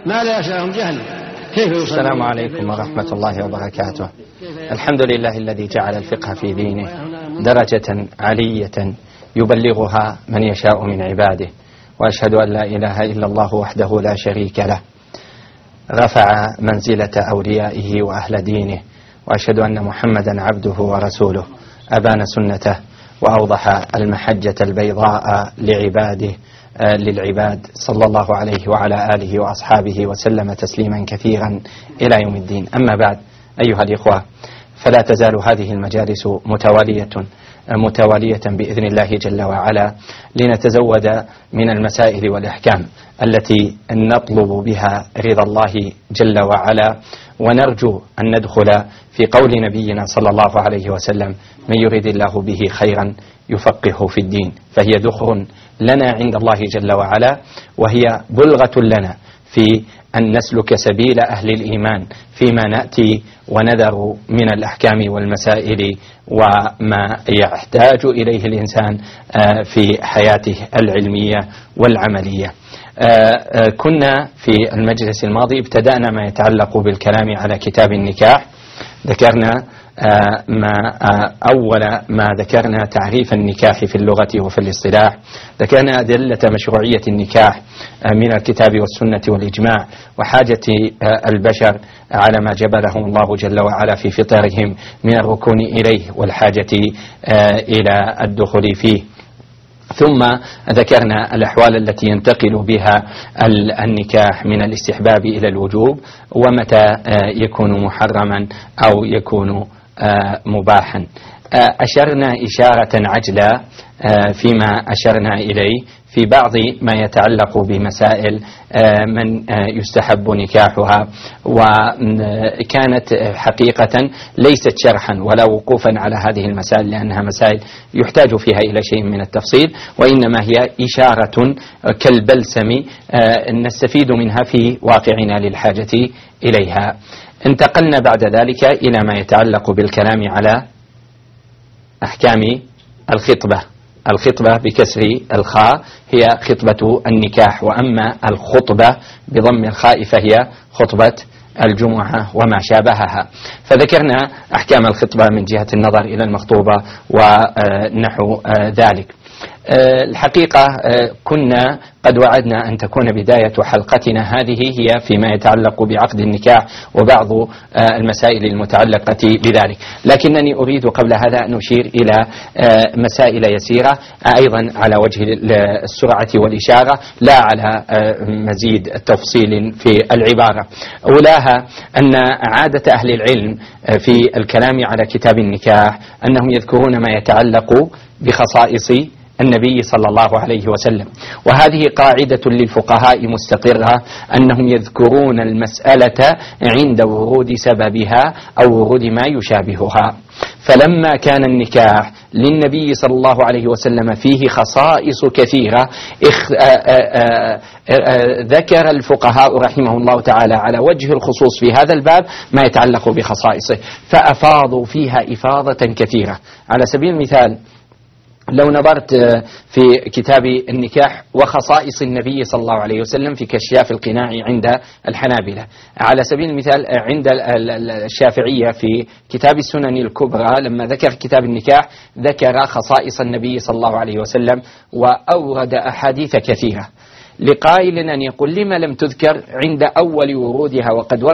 ما لا يسعهم جهل. كيف يصلون؟ السلام عليكم ورحمة الله وبركاته. الحمد لله الذي جعل الفقه في دينه درجة علية يبلغها من يشاء من عباده، وأشهد أن لا إله إلا الله وحده لا شريك له، رفع منزلة أوليائه وأهل دينه، وأشهد أن محمدا عبده ورسوله، أبان سنته وأوضح المحجة البيضاء للعباد، صلى الله عليه وعلى آله وأصحابه وسلم تسليما كثيرا إلى يوم الدين. أما بعد، أيها الإخوة، فلا تزال هذه المجالس متوالية بإذن الله جل وعلا لنتزود من المسائل والأحكام التي نطلب بها رضا الله جل وعلا، ونرجو أن ندخل في قول نبينا صلى الله عليه وسلم: من يريد الله به خيرا يفقهه في الدين. فهي ذخر لنا عند الله جل وعلا، وهي بلغة لنا في أن نسلك سبيل أهل الإيمان فيما نأتي ونذر من الأحكام والمسائل وما يحتاج إليه الإنسان في حياته العلمية والعملية. كنا في المجلس الماضي ابتدأنا ما يتعلق بالكلام على كتاب النكاح. ذكرنا أول ما ذكرنا تعريف النكاح في اللغة وفي الاصطلاح. ذكرنا أدلة مشروعية النكاح من الكتاب والسنة والإجماع، وحاجة البشر على ما جبلهم الله جل وعلا في فطرهم من الركون إليه والحاجة إلى الدخول فيه. ثم ذكرنا الأحوال التي ينتقل بها النكاح من الاستحباب إلى الوجوب، ومتى يكون محرما أو يكون مباحا. أشرنا إشارة عجلة فيما أشرنا إليه في بعض ما يتعلق بمسائل من يستحب نكاحها، وكانت حقيقة ليست شرحا ولا وقوفا على هذه المسائل، لأنها مسائل يحتاج فيها إلى شيء من التفصيل، وإنما هي إشارة كالبلسم نستفيد منها في واقعنا للحاجة إليها. انتقلنا بعد ذلك إلى ما يتعلق بالكلام على أحكام الخطبة. الخطبة بكسر الخاء هي خطبة النكاح، وأما الخطبة بضم الخاء فهي خطبة الجمعة وما شابهها. فذكرنا أحكام الخطبة من جهة النظر إلى المخطوبة ونحو ذلك. الحقيقة كنا قد وعدنا أن تكون بداية حلقتنا هذه هي فيما يتعلق بعقد النكاح وبعض المسائل المتعلقة بذلك، لكنني أريد قبل هذا أن أشير إلى مسائل يسيرة أيضا على وجه السرعة والإشارة، لا على مزيد تفصيل في العبارة. أولاها أن عادة أهل العلم في الكلام على كتاب النكاح أنهم يذكرون ما يتعلق بخصائص النبي صلى الله عليه وسلم، وهذه قاعدة للفقهاء مستقرة، أنهم يذكرون المسألة عند ورود سببها أو ورود ما يشابهها. فلما كان النكاح للنبي صلى الله عليه وسلم فيه خصائص كثيرة، ذكر الفقهاء رحمه الله تعالى على وجه الخصوص في هذا الباب ما يتعلق بخصائصه، فأفاضوا فيها إفاضة كثيرة. على سبيل المثال، لو نظرت في كتاب النكاح وخصائص النبي صلى الله عليه وسلم في كشاف القناع عند الحنابلة، على سبيل المثال عند الشافعية في كتاب السنن الكبرى لما ذكر كتاب النكاح ذكر خصائص النبي صلى الله عليه وسلم وأورد أحاديث كثيرة. لقائل أن يقول: لما لم تذكر عند أول ورودها وقد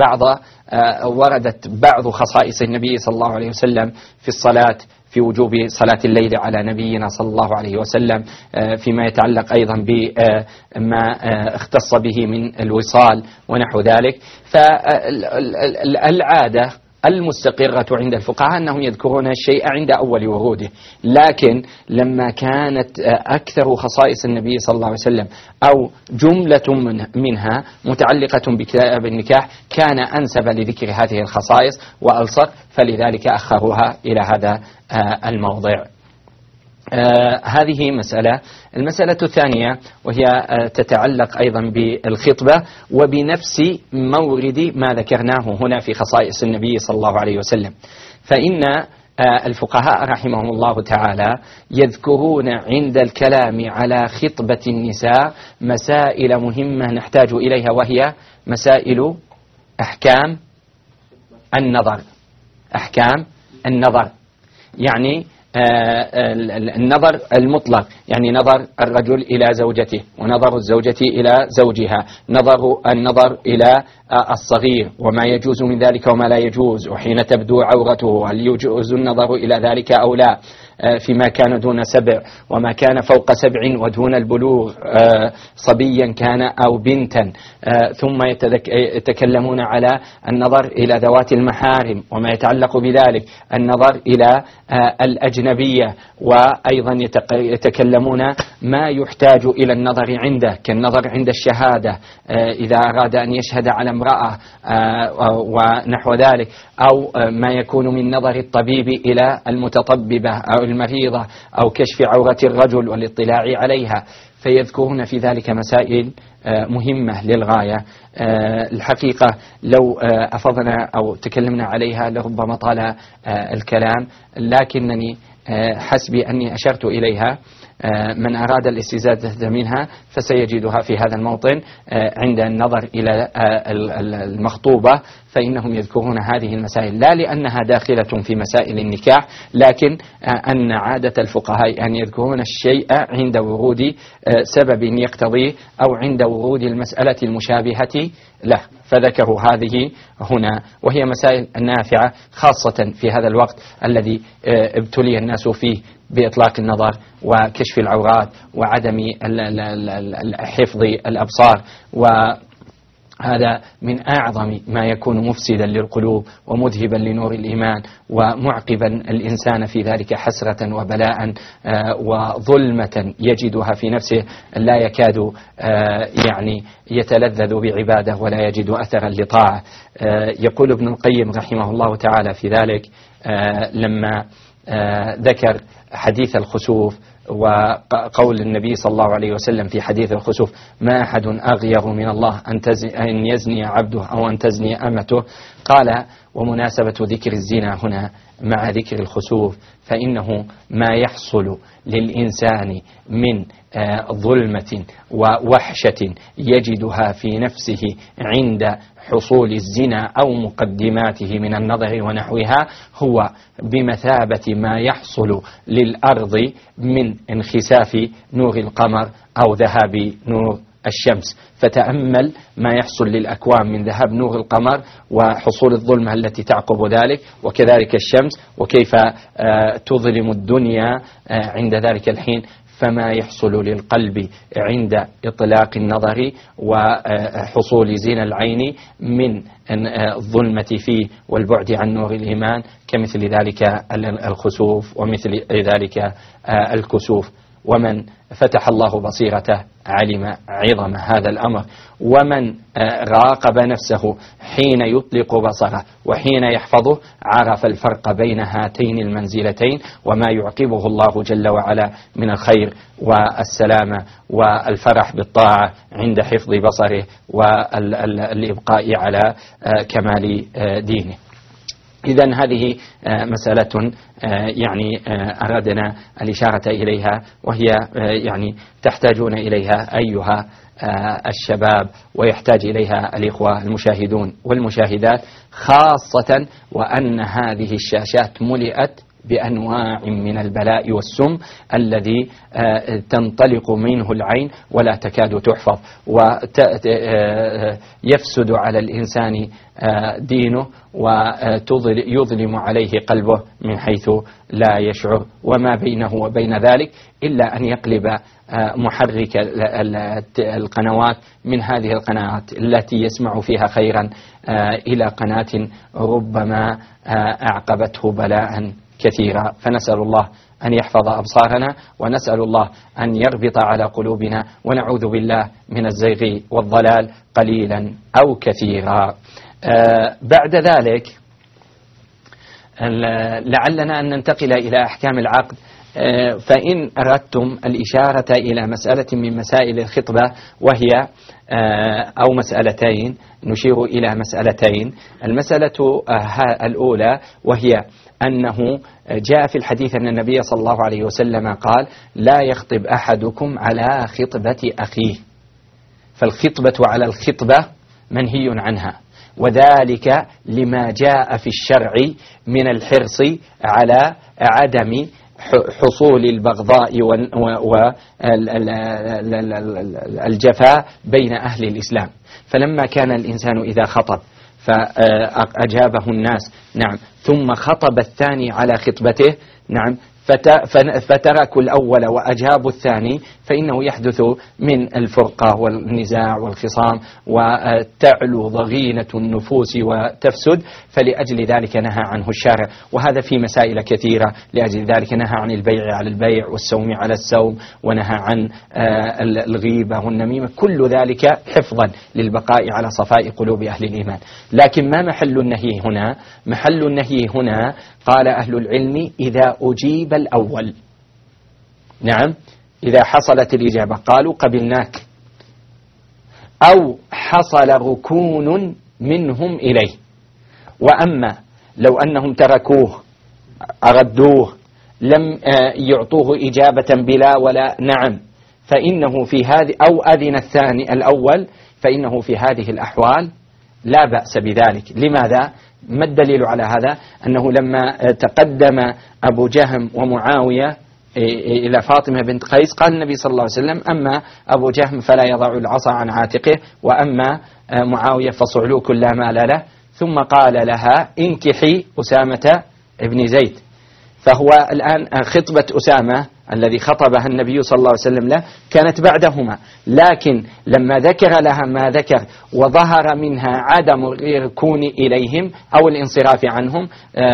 وردت بعض خصائص النبي صلى الله عليه وسلم في الصلاة، في وجوب صلاة الليل على نبينا صلى الله عليه وسلم، فيما يتعلق أيضا بما اختص به من الوصال ونحو ذلك. فالعادة المستقرة عند الفقهاء أنهم يذكرون الشيء عند أول وروده، لكن لما كانت أكثر خصائص النبي صلى الله عليه وسلم أو جملة منها متعلقة بكتاب النكاح كان أنسب لذكر هذه الخصائص وألصق، فلذلك أخروها إلى هذا الموضع. هذه مسألة. المسألة الثانية وهي تتعلق أيضا بالخطبة وبنفس مورد ما ذكرناه هنا في خصائص النبي صلى الله عليه وسلم، فإن الفقهاء رحمهم الله تعالى يذكرون عند الكلام على خطبة النساء مسائل مهمة نحتاج إليها، وهي مسائل أحكام النظر. أحكام النظر يعني النظر المطلق، يعني نظر الرجل إلى زوجته، ونظر الزوجة إلى زوجها، النظر إلى الصغير وما يجوز من ذلك وما لا يجوز، وحين تبدو عورته هل يجوز النظر إلى ذلك أو لا، فيما كان دون 7 وما كان فوق 7 ودون البلوغ، صبيا كان أو بنتا. ثم يتكلمون على النظر إلى ذوات المحارم وما يتعلق بذلك، النظر إلى الأجنبية، وأيضا يتكلمون ما يحتاج إلى النظر عنده كالنظر عند الشهادة إذا أراد أن يشهد على امرأة ونحو ذلك، أو ما يكون من نظر الطبيب إلى المتطببة أو المريضة، أو كشف عورة الرجل والاطلاع عليها. فيذكرون في ذلك مسائل مهمة للغاية. الحقيقة لو أفضنا أو تكلمنا عليها لربما طال الكلام، لكنني حسبي أني أشرت إليها. من أراد الاستزادة منها فسيجدها في هذا الموطن عند النظر إلى المخطوبة، فإنهم يذكرون هذه المسائل لا لأنها داخلة في مسائل النكاح، لكن أن عادة الفقهاء أن يذكرون الشيء عند ورود سبب يقتضيه أو عند ورود المسألة المشابهة له، فذكروا هذه هنا، وهي مسائل نافعة خاصة في هذا الوقت الذي ابتلي الناس فيه بإطلاق النظر وكشف العورات وعدم حفظ الأبصار، وهذا من أعظم ما يكون مفسدا للقلوب ومذهبا لنور الإيمان ومعقبا الإنسان في ذلك حسرة وبلاء وظلمة يجدها في نفسه، لا يكاد يعني يتلذذ بعبادة ولا يجد أثرا لطاعة. يقول ابن القيم رحمه الله تعالى في ذلك لما ذكر حديث الخسوف وقول النبي صلى الله عليه وسلم في حديث الخسوف: ما أحد أغير من الله أن يزني عبده أو أن تزني أمته. قال: ومناسبة ذكر الزنا هنا مع ذكر الخسوف فإنه ما يحصل للإنسان من ظلمة ووحشة يجدها في نفسه عند حصول الزنا أو مقدماته من النظر ونحوها هو بمثابة ما يحصل للأرض من انخساف نور القمر أو ذهاب نور الشمس. فتأمل ما يحصل للأكوان من ذهاب نور القمر وحصول الظلمة التي تعقب ذلك، وكذلك الشمس، وكيف تظلم الدنيا عند ذلك الحين. فما يحصل للقلب عند إطلاق النظر وحصول زين العين من الظلمة فيه والبعد عن نور الإيمان كمثل ذلك الخسوف ومثل ذلك الكسوف. ومن فتح الله بصيرته علم عظم هذا الأمر، ومن راقب نفسه حين يطلق بصره وحين يحفظه عرف الفرق بين هاتين المنزلتين وما يعقبه الله جل وعلا من الخير والسلامة والفرح بالطاعة عند حفظ بصره والإبقاء على كمال دينه. إذن هذه مسألة يعني أردنا الإشارة إليها، وهي يعني تحتاجون إليها أيها الشباب، ويحتاج إليها الإخوة المشاهدون والمشاهدات، خاصة وأن هذه الشاشات ملئت بأنواع من البلاء والسم الذي تنطلق منه العين ولا تكاد تحفظ، ويفسد على الإنسان دينه ويظلم عليه قلبه من حيث لا يشعر، وما بينه وبين ذلك إلا أن يقلب محرك القنوات من هذه القنوات التي يسمع فيها خيرا إلى قناة ربما أعقبته بلاء كثيرا. فنسأل الله أن يحفظ أبصارنا، ونسأل الله أن يربط على قلوبنا، ونعوذ بالله من الزيغ والضلال قليلا أو كثيرا. بعد ذلك لعلنا أن ننتقل إلى أحكام العقد فإن أردتم الإشارة إلى مسألة من مسائل الخطبة وهي أو مسألتين، نشير إلى مسألتين. المسألة الأولى وهي أنه جاء في الحديث أن النبي صلى الله عليه وسلم قال: لا يخطب أحدكم على خطبة أخيه، فالخطبة على الخطبة منهي عنها، وذلك لما جاء في الشرع من الحرص على عدم حصول البغضاء والجفاء بين أهل الإسلام. فلما كان الإنسان إذا خطب فأجابه الناس نعم ثم خطب الثاني على خطبته نعم فتركوا الأول وأجابوا الثاني، فإنه يحدث من الفرقة والنزاع والخصام وتعلو ضغينة النفوس وتفسد، فلأجل ذلك نهى عنه الشارع، وهذا في مسائل كثيرة. لأجل ذلك نهى عن البيع على البيع والسوم على السوم، ونهى عن الغيبة والنميمة، كل ذلك حفظا للبقاء على صفاء قلوب أهل الإيمان. لكن ما محل النهي هنا؟ محل النهي هنا قال أهل العلم: إذا أجيب الأول، نعم إذا حصلت الإجابة قالوا قبلناك، أو حصل ركون منهم إليه. وأما لو أنهم تركوه أردوه لم يعطوه إجابة بلا ولا نعم، فإنه في هذه أو أذن الثاني الأول، فإنه في هذه الأحوال لا بأس بذلك. لماذا؟ ما الدليل على هذا؟ أنه لما تقدم أبو جهم ومعاوية إلى فاطمة بنت قيس قال النبي صلى الله عليه وسلم: أما أبو جهم فلا يضع العصا عن عاتقه، وأما معاوية فصعلوك لا مال له. ثم قال لها: انكحي أسامة ابن زيد. فهو الآن خطبة أسامة الذي خطبها النبي صلى الله عليه وسلم له كانت بعدهما، لكن لما ذكر لها ما ذكر وظهر منها عدم الركون إليهم أو الانصراف عنهم،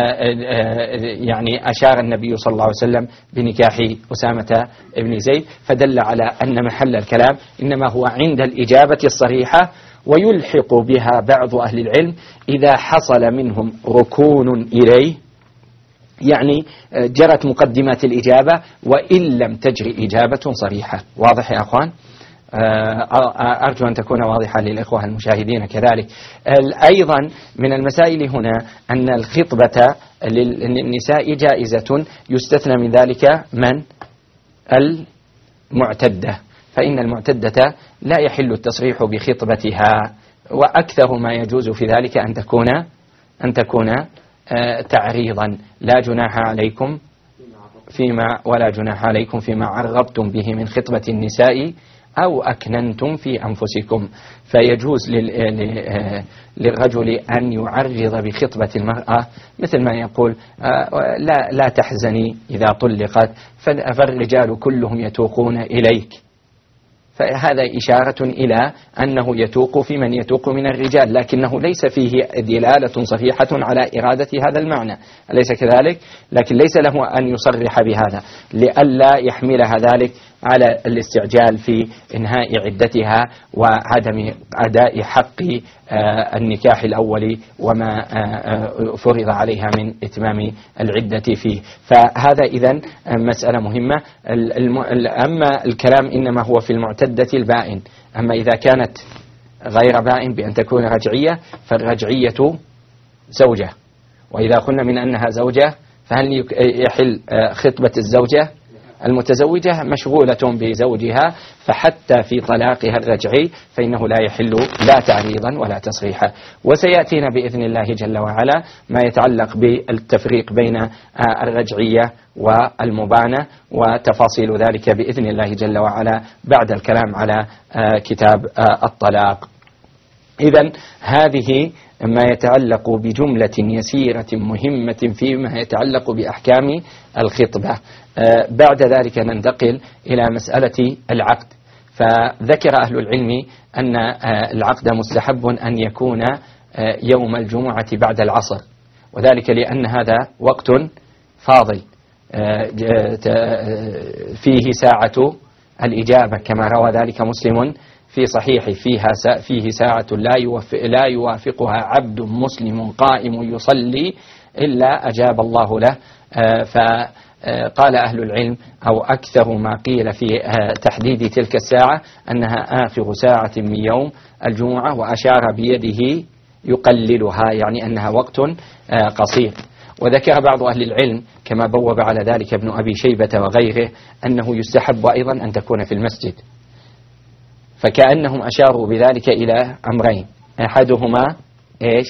يعني أشار النبي صلى الله عليه وسلم بنكاح أسامة ابن زيد، فدل على أن محل الكلام إنما هو عند الإجابة الصريحة. ويلحق بها بعض أهل العلم إذا حصل منهم ركون إليه، يعني جرت مقدمات الإجابة وإن لم تجري إجابة صريحة. واضح يا أخوان؟ أرجو أن تكون واضحة للإخوة المشاهدين كذلك. أيضا من المسائل هنا أن الخطبة للنساء جائزة، يستثنى من ذلك من المعتدة، فإن المعتدة لا يحل التصريح بخطبتها، وأكثر ما يجوز في ذلك أن تكون تعريضا. لا جناح عليكم فيما عرضتم به من خطبة النساء أو أكننتم في أنفسكم. فيجوز للرجل أن يعرض بخطبة المرأة، مثل ما يقول: لا تحزني إذا طلقت، فالرجال كلهم يتوقون إليك. فهذا إشارة إلى أنه يتوق في من يتوق من الرجال، لكنه ليس فيه دلالة صحيحة على إرادة هذا المعنى، أليس كذلك؟ لكن ليس له أن يصرح بهذا لئلا يحملها ذلك على الاستعجال في إنهاء عدتها وعدم أداء حق النكاح الأول وما فرض عليها من إتمام العدة فيه. فهذا إذن مسألة مهمة. أما الكلام إنما هو في المعتدة البائن. أما إذا كانت غير بائن بأن تكون رجعية، فالرجعية زوجة، وإذا قلنا من أنها زوجة فهل يحل خطبة الزوجة المتزوجة؟ مشغولة بزوجها، فحتى في طلاقها الرجعي فإنه لا يحل لا تعريضا ولا تصريحا. وسيأتينا بإذن الله جل وعلا ما يتعلق بالتفريق بين الرجعية والمبانة وتفاصيل ذلك بإذن الله جل وعلا بعد الكلام على كتاب الطلاق. إذن هذه ما يتعلق بجملة يسيرة مهمة فيما يتعلق بأحكام الخطبة. بعد ذلك ننتقل إلى مسألة العقد. فذكر أهل العلم أن العقد مستحب أن يكون يوم الجمعة بعد العصر، وذلك لأن هذا وقت فاضل فيه ساعة الإجابة، كما روى ذلك مسلم في صحيح: فيه ساعة لا يوافقها عبد مسلم قائم يصلي إلا أجاب الله له. قال أهل العلم أو أكثر ما قيل في تحديد تلك الساعة أنها آخر ساعة من يوم الجمعة، وأشار بيده يقللها، يعني أنها وقت قصير. وذكر بعض أهل العلم كما بوب على ذلك ابن أبي شيبة وغيره أنه يستحب أيضا أن تكون في المسجد، فكأنهم أشاروا بذلك إلى أمرين، أحدهما إيش؟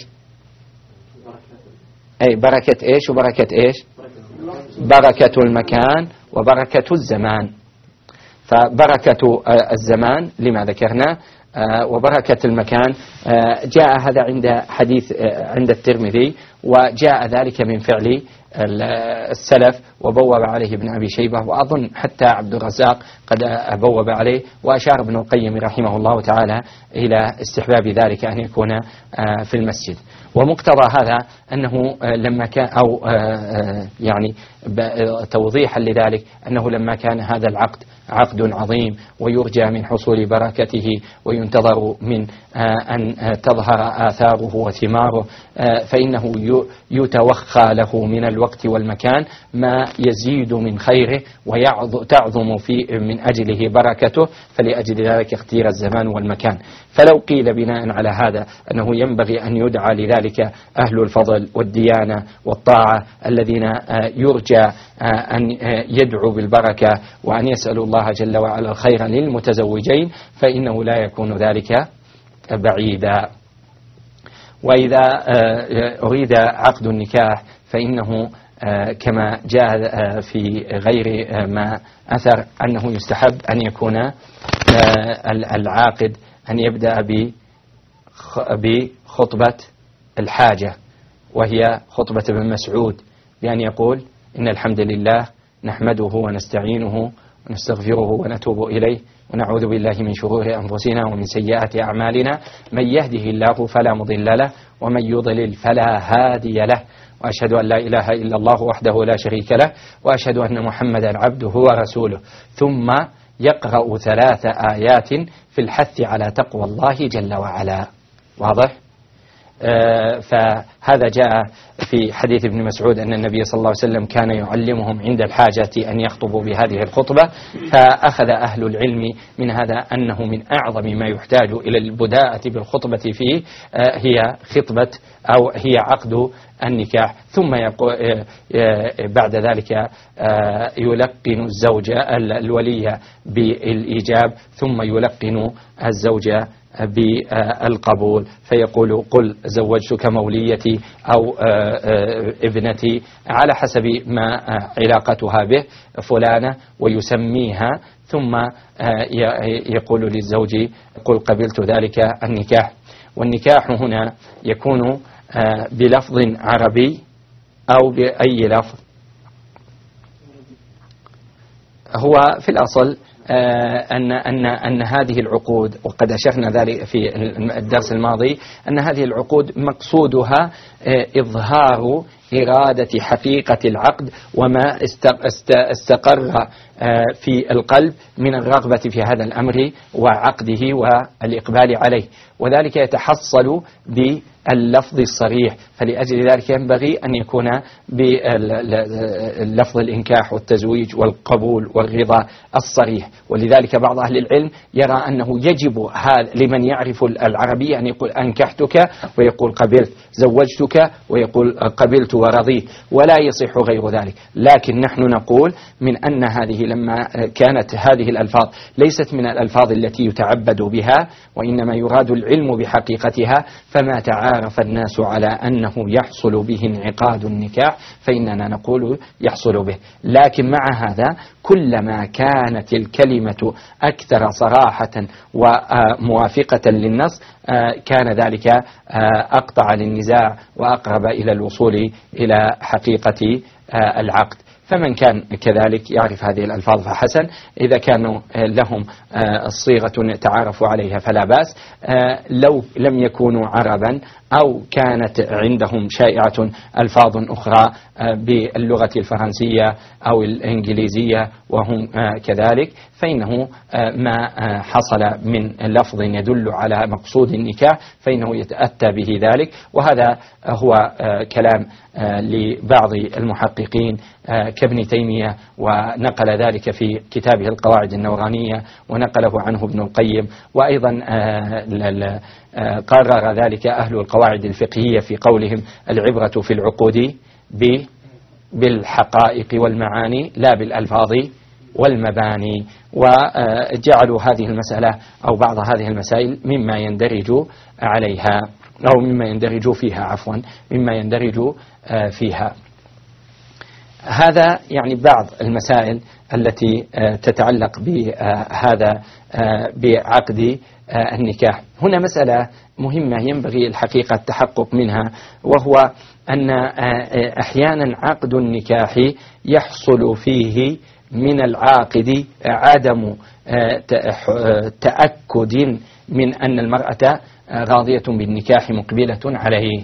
أي بركة إيش وبركة إيش؟ بركة المكان وبركة الزمان. فبركة الزمان لما ذكرنا، وبركة المكان جاء هذا عند حديث عند الترمذي، وجاء ذلك من فعل السلف، وبوب عليه ابن أبي شيبة، وأظن حتى عبد الرزاق قد بوب عليه، وأشار ابن القيم رحمه الله تعالى إلى استحباب ذلك أن يكون في المسجد. ومقتضى هذا أنه لما كان أو يعني توضيحا لذلك أنه لما كان هذا العقد عقد عظيم ويرجى من حصول بركته وينتظر من أن تظهر آثاره وثماره، فإنه يتوخى له من الوقت والمكان ما يزيد من خيره وتعظم من أجله بركته، فلأجل ذلك اختير الزمان والمكان. فلو قيل بناء على هذا أنه ينبغي أن يدعى لذلك أهل الفضل والديانة والطاعة الذين يرجى أن يدعوا بالبركة وأن يسألوا الله جل وعلا الخير للمتزوجين، فإنه لا يكون ذلك بعيدا. وإذا أريد عقد النكاح فإنه كما جاء في غير ما أثر أنه يستحب أن يكون العاقد أن يبدأ بخطبة الحاجة، وهي خطبة ابن مسعود، بأن يقول: إن الحمد لله نحمده ونستعينه ونستغفره ونتوب إليه ونعوذ بالله من شرور أنفسنا ومن سيئات أعمالنا، من يهده الله فلا مضل له ومن يضلل فلا هادي له، وأشهد أن لا إله إلا الله وحده لا شريك له، وأشهد أن محمدا عبده ورسوله. ثم يقرأ 3 آيات في الحث على تقوى الله جل وعلا. واضح؟ فهذا جاء في حديث ابن مسعود أن النبي صلى الله عليه وسلم كان يعلمهم عند الحاجة أن يخطبوا بهذه الخطبة. فأخذ أهل العلم من هذا أنه من أعظم ما يحتاج إلى البداءة بالخطبة فيه هي خطبة أو هي عقد النكاح. ثم بعد ذلك يلقن الزوجة الولية بالإيجاب، ثم يلقن الزوجة بالقبول، فيقول: قل زوجتك موليتي أو ابنتي، على حسب ما علاقتها به فلانة، ويسميها، ثم يقول للزوج: قل قبلت ذلك النكاح. والنكاح هنا يكون بلفظ عربي أو بأي لفظ. هو في الأصل أن هذه العقود، وقد أشرنا ذلك في الدرس الماضي، أن هذه العقود مقصودها إظهار إرادة حقيقة العقد وما استقر في القلب من الرغبة في هذا الأمر وعقده والإقبال عليه، وذلك يتحصل باللفظ الصريح. فلأجل ذلك ينبغي أن يكون باللفظ الإنكاح والتزويج والقبول والرضا الصريح. ولذلك بعض أهل العلم يرى أنه يجب لمن يعرف العربية أن يقول أنكحتك ويقول قبلت، زوجتك ويقول قبلت ورضيت، ولا يصح غير ذلك. لكن نحن نقول من أن هذه لما كانت هذه الألفاظ ليست من الألفاظ التي يتعبد بها، وإنما يراد العلم بحقيقتها، فما تعارف الناس على أنه يحصل به انعقاد النكاح فإننا نقول يحصل به. لكن مع هذا كلما كانت الكلمة أكثر صراحة وموافقة للنص كان ذلك أقطع للنزاع وأقرب إلى الوصول إلى حقيقة العقد. فمن كان كذلك يعرف هذه الألفاظ فحسن، إذا كانوا لهم صيغة تعارفوا عليها فلا بأس. لو لم يكونوا عربا أو كانت عندهم شائعة ألفاظ أخرى باللغة الفرنسية أو الإنجليزية وهم كذلك، فإنه ما حصل من لفظ يدل على مقصود النكاح فإنه يتأتى به ذلك. وهذا هو كلام لبعض المحققين كابن تيمية، ونقل ذلك في كتابه القواعد النورانية، ونقله عنه ابن القيم، وأيضا قرر ذلك أهل القواعد الفقهية في قولهم العبرة في العقود بالحقائق والمعاني لا بالألفاظ والمباني. وجعلوا هذه المسألة أو بعض هذه المسائل مما يندرج عليها أو مما يندرج فيها مما يندرج فيها. هذا يعني بعض المسائل التي تتعلق بهذا بعقد النكاح. هنا مسألة مهمة ينبغي الحقيقة التحقق منها، وهو أن أحيانا عقد النكاح يحصل فيه من العاقد عدم تأكد من أن المرأة راضية بالنكاح مقبلة عليه،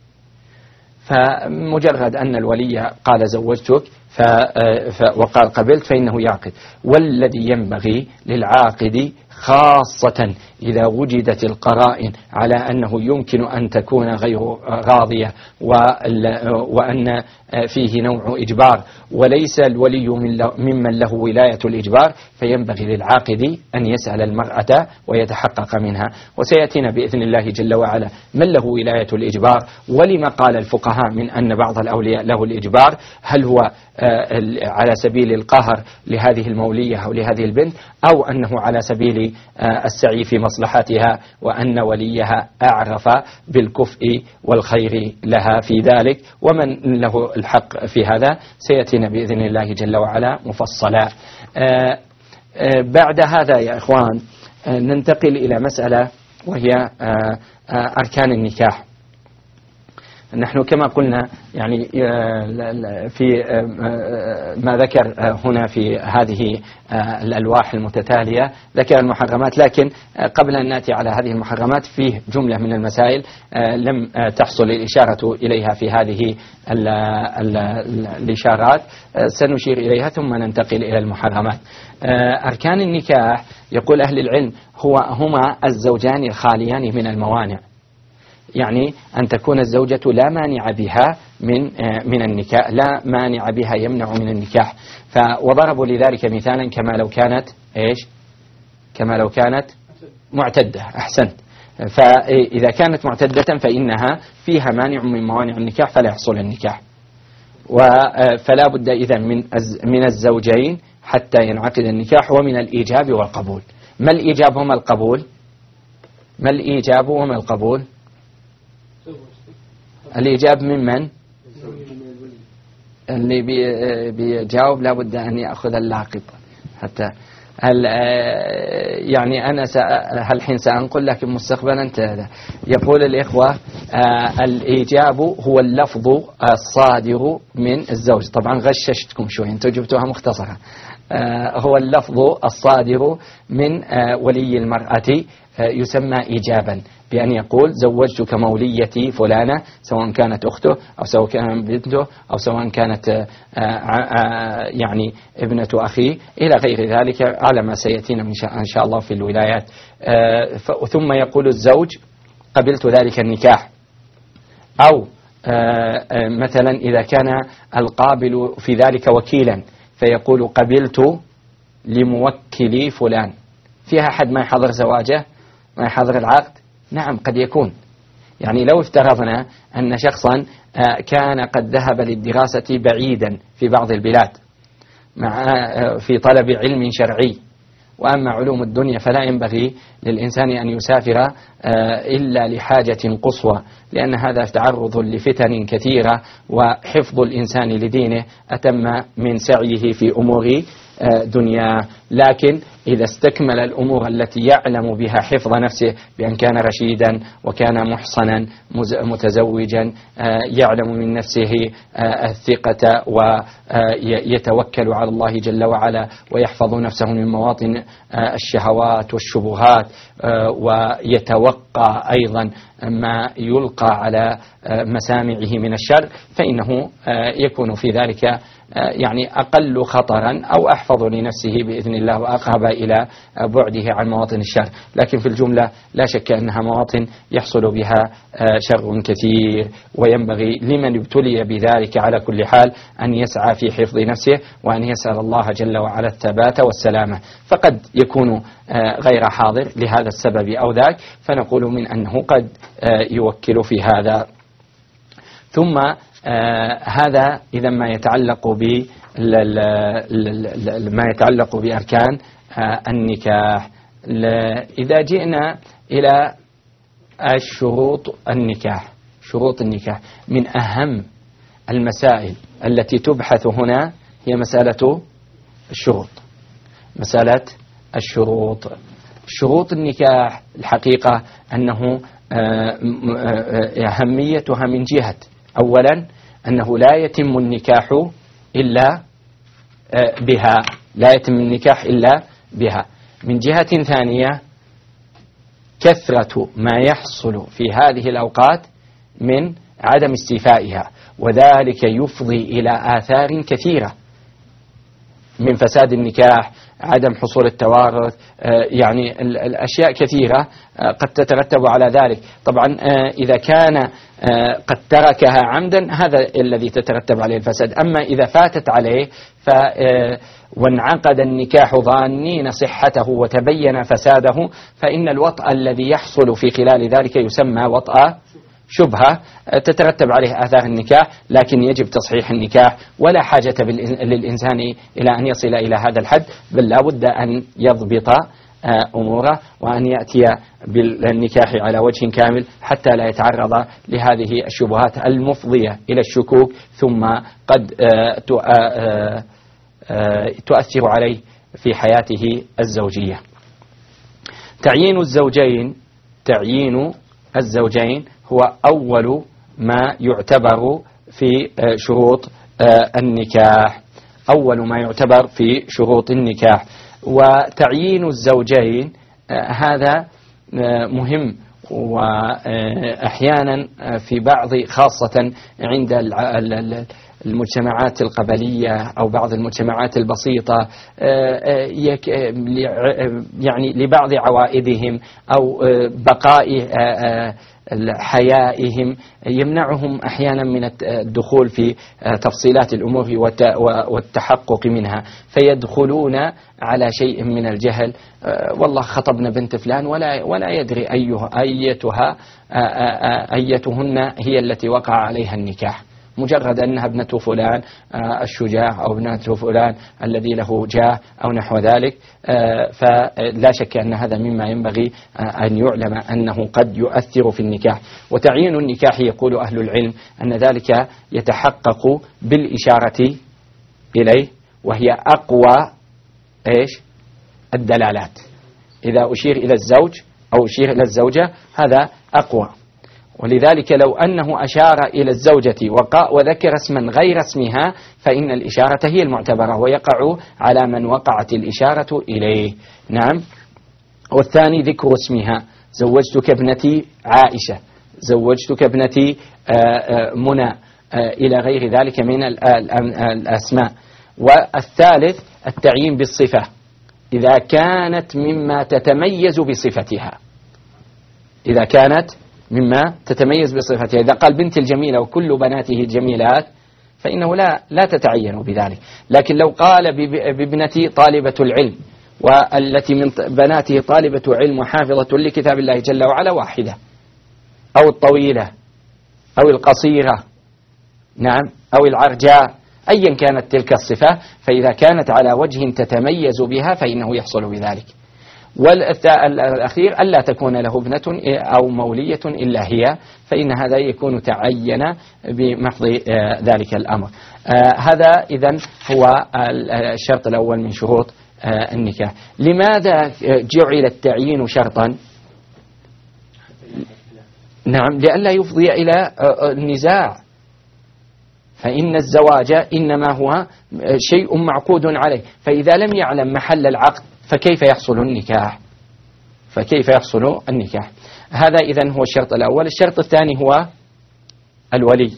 فمجرد أن الولي قال زوجتك وقال قبلت فإنه يعقد. والذي ينبغي للعاقد خاصة إذا وجدت القرائن على أنه يمكن أن تكون غير راضية وأن فيه نوع إجبار وليس الولي ممن له ولاية الإجبار، فينبغي للعاقد أن يسأل المرأة ويتحقق منها. وسيأتينا بإذن الله جل وعلا من له ولاية الإجبار، ولما قال الفقهاء من أن بعض الأولياء له الإجبار، هل هو على سبيل القهر لهذه المولية أو لهذه البنت، أو أنه على سبيل السعي في مصلحتها وأن وليها أعرف بالكفء والخير لها في ذلك، ومن له الحق في هذا سيأتينا بإذن الله جل وعلا مفصلا. بعد هذا يا إخوان ننتقل إلى مسألة وهي أركان النكاح. نحن كما قلنا يعني في ما ذكر هنا في هذه الألواح المتتالية ذكر المحرمات، لكن قبل أن نأتي على هذه المحرمات فيه جملة من المسائل لم تحصل الإشارة إليها في هذه الإشارات سنشير إليها ثم ننتقل إلى المحرمات. أركان النكاح يقول أهل العلم هما الزوجان الخاليان من الموانع، يعني أن تكون الزوجة لا مانع بها من النكاح، لا مانع بها يمنع من النكاح. وضربوا لذلك مثالا كما لو كانت كما لو كانت معتدة. أحسنت. فإذا كانت معتدة فإنها فيها مانع من موانع النكاح فلا يحصل النكاح. فلا بد إذا من الزوجين حتى ينعقد النكاح، ومن الإيجاب والقبول. ما الإيجاب وما القبول؟ ما الإيجاب وما القبول؟ الإجابة ممن؟ اللي بيجاوب لابد أن يأخذ اللاقط حتى يعني أنا هالحين سأنقل لكن مستقبلا يقول الإخوة الإجاب هو اللفظ الصادر من الزوج. طبعا غششتكم شوي، انتم جبتوها مختصرة. هو اللفظ الصادر من ولي المرأة يسمى إيجابا، بأن يقول زوجتك موليتي فلانة، سواء كانت أخته أو سواء كانت بنته أو سواء كانت يعني ابنة أخيه إلى غير ذلك على ما سيأتينا إن شاء الله في الولايات. ثم يقول الزوج قبلت ذلك النكاح، أو مثلا إذا كان القابل في ذلك وكيلا فيقول قبلت لموكلي فلان. فيها حد ما يحضر زواجه ما يحضر العقد؟ نعم قد يكون. يعني لو افترضنا أن شخصا كان قد ذهب للدراسة بعيدا في بعض البلاد في طلب علم شرعي، وأما علوم الدنيا فلا ينبغي للإنسان أن يسافر إلا لحاجة قصوى، لأن هذا تعرض لفتن كثيرة، وحفظ الإنسان لدينه أتم من سعيه في أمور دنيا. لكن إذا استكمل الأمور التي يعلم بها حفظ نفسه بأن كان رشيدا وكان محصنا متزوجا يعلم من نفسه الثقة ويتوكل على الله جل وعلا ويحفظ نفسه من مواطن الشهوات والشبهات، ويتوقع أيضا ما يلقى على مسامعه من الشر، فإنه يكون في ذلك يعني أقل خطرا أو أحفظ لنفسه بإذن الله وأقرب إلى بعده عن مواطن الشر. لكن في الجملة لا شك أنها مواطن يحصل بها شر كثير، وينبغي لمن ابتلي بذلك على كل حال أن يسعى في حفظ نفسه وأن يسأل الله جل وعلا الثبات والسلامة. فقد يكون غير حاضر لهذا السبب أو ذاك، فنقول من أنه قد يوكل في هذا. ثم هذا إذا ما يتعلق بأركان النكاح. إذا جئنا إلى الشروط النكاح، شروط النكاح من أهم المسائل التي تبحث هنا هي مسألة الشروط. مسألة الشروط، شروط النكاح الحقيقة أنه أهميتها من جهة أولا أنه لا يتم النكاح إلا بها، لا يتم النكاح إلا بها. من جهة ثانية كثرة ما يحصل في هذه الأوقات من عدم استيفائها، وذلك يفضي إلى آثار كثيرة من فساد النكاح، عدم حصول التوارث، يعني الأشياء كثيرة قد تترتب على ذلك. طبعا إذا كان قد تركها عمدا هذا الذي تترتب عليه الفساد. أما إذا فاتت عليه وانعقد النكاح ظانين صحته وتبين فساده، فإن الوطأ الذي يحصل في خلال ذلك يسمى وطأ شبهة تترتب عليه آثار النكاح. لكن يجب تصحيح النكاح، ولا حاجة للإنسان إلى أن يصل إلى هذا الحد، بل لا بد أن يضبط أموره وأن يأتي بالنكاح على وجه كامل حتى لا يتعرض لهذه الشبهات المفضية إلى الشكوك، ثم قد تؤثر عليه في حياته الزوجية. تعيين الزوجين هو أول ما يعتبر في شروط النكاح، أول ما يعتبر في شروط النكاح. وتعيين الزوجين هذا مهم، وأحيانا في بعض خاصة عند المجتمعات القبلية أو بعض المجتمعات البسيطة، يعني لبعض عوائدهم أو بقاء حيائهم يمنعهم أحيانا من الدخول في تفصيلات الأمور والتحقق منها، فيدخلون على شيء من الجهل. والله خطبنا بنت فلان ولا يدري أيتهن هي التي وقع عليها النكاح، مجرد أنها ابنة فلان الشجاع أو ابنة فلان الذي له جاه أو نحو ذلك. فلا شك أن هذا مما ينبغي أن يعلم أنه قد يؤثر في النكاح. وتعيين النكاح يقول أهل العلم أن ذلك يتحقق بالإشارة إليه، وهي أقوى الدلالات. إذا أشير إلى الزوج أو أشير إلى الزوجة هذا أقوى. ولذلك لو أنه أشار إلى الزوجة وذكر اسما غير اسمها فإن الإشارة هي المعتبرة، ويقع على من وقعت الإشارة إليه. نعم. والثاني ذكر اسمها، زوجتك ابنتي عائشة، زوجتك ابنتي منى، إلى غير ذلك من الأسماء. والثالث التعيين بالصفة، إذا كانت مما تتميز بصفتها، إذا كانت مما تتميز بصفتها. إذا قال بنت الجميلة وكل بناته جميلات فإنه لا تتعين بذلك. لكن لو قال بابنتي طالبة العلم، والتي من بناته طالبة علم وحافظة لكتاب الله جل وعلا واحدة، أو الطويلة أو القصيرة، نعم، أو العرجاء، أيا كانت تلك الصفة، فإذا كانت على وجه تتميز بها فإنه يحصل بذلك. والأخير ألا تكون له ابنة أو مولية إلا هي، فإن هذا يكون تعين بمحض ذلك الأمر. هذا إذن هو الشرط الأول من شروط النكاح. لماذا جعل التعيين شرطا؟ نعم، لئلا يفضي إلى النزاع، فإن الزواج إنما هو شيء معقود عليه، فإذا لم يعلم محل العقد فكيف يحصل النكاح؟ فكيف يحصل النكاح؟ هذا إذن هو الشرط الأول. الشرط الثاني هو الولي.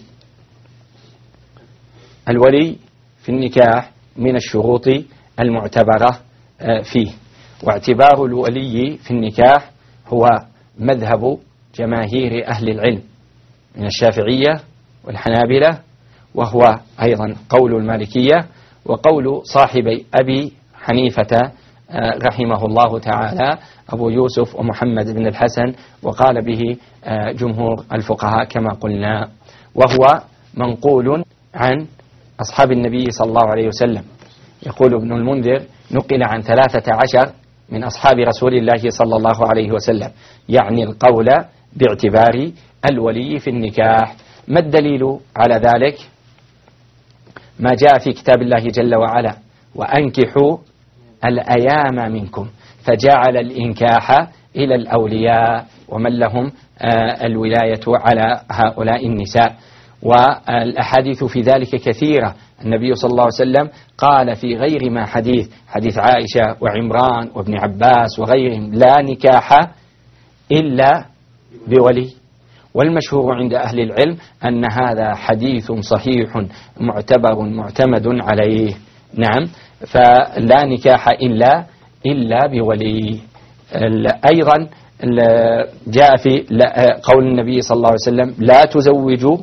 الولي في النكاح من الشروط المعتبرة فيه. واعتبار الولي في النكاح هو مذهب جماهير أهل العلم من الشافعية والحنابلة، وهو أيضا قول المالكية وقول صاحبي أبي حنيفة رحمه الله تعالى أبو يوسف ومحمد بن الحسن، وقال به جمهور الفقهاء كما قلنا، وهو منقول عن أصحاب النبي صلى الله عليه وسلم. يقول ابن المنذر: نقل عن 13 من أصحاب رسول الله صلى الله عليه وسلم، يعني القول باعتبار الولي في النكاح. ما الدليل على ذلك؟ ما جاء في كتاب الله جل وعلا: وأنكحوا الأيام منكم، فجعل الإنكاح إلى الأولياء ومن لهم الولاية على هؤلاء النساء. والأحاديث في ذلك كثيرة. النبي صلى الله عليه وسلم قال في غير ما حديث عائشة وعمران وابن عباس وغيرهم: لا نكاح إلا بولي. والمشهور عند أهل العلم أن هذا حديث صحيح معتبر معتمد عليه. نعم، فلا نكاح إلا بولي. أيضا جاء في قول النبي صلى الله عليه وسلم: لا تزوج